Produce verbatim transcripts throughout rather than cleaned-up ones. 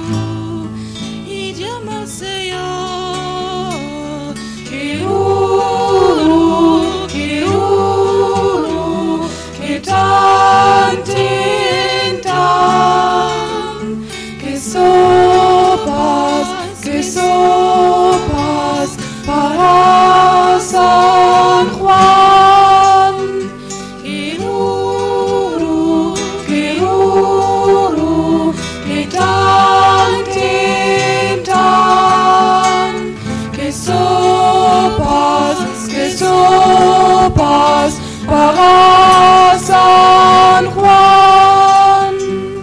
y llama al Señor. Kiruru, kiruru, que tan tintan, que sopas, que sopas para San Juan. Kiruru, kiruru, que tan tintan, que sopas, que sopas para San Juan.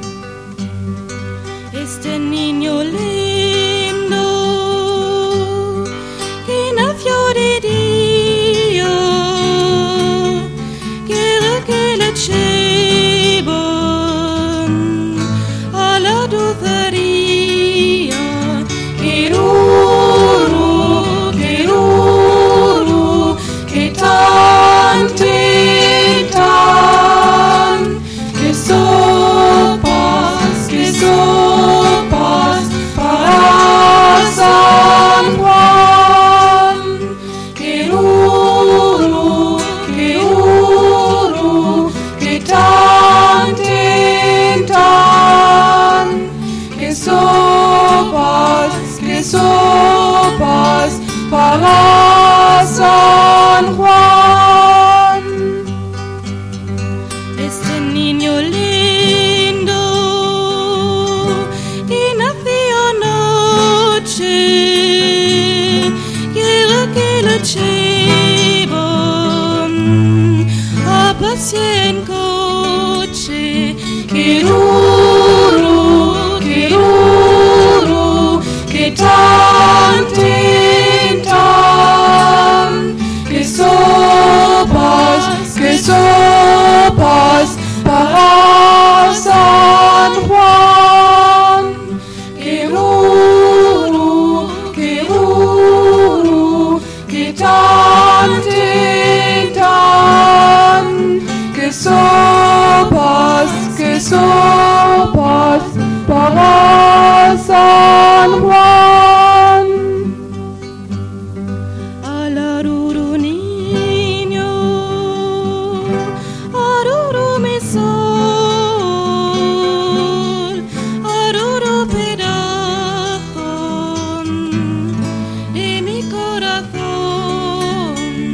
Este niño lindo que nació de día, quiero que le lleven a la dulcería. Kiruru, kiruru, que tan tintan, que sopas, que sopas para San Juan. Kiruru, kiruru, que tan tintan, que sopas, que sopas para San Juan. Este niño lindo que nació anoche, quiero que lo lleven a pasear en coche. Kiruru, kiruru, que tan tintan, que sopas, que sopas para San Juan. Kiruru, kiruru, que tan tintan, que sopas, que sopas para San Juan. Alaruru niño, aruru mi sol, aruru pedazo de mi corazón.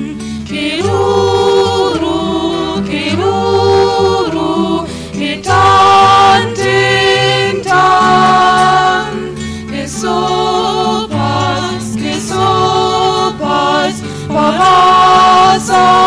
Kiruru, kiruru, que tan tintan, que sopas, que sopas para San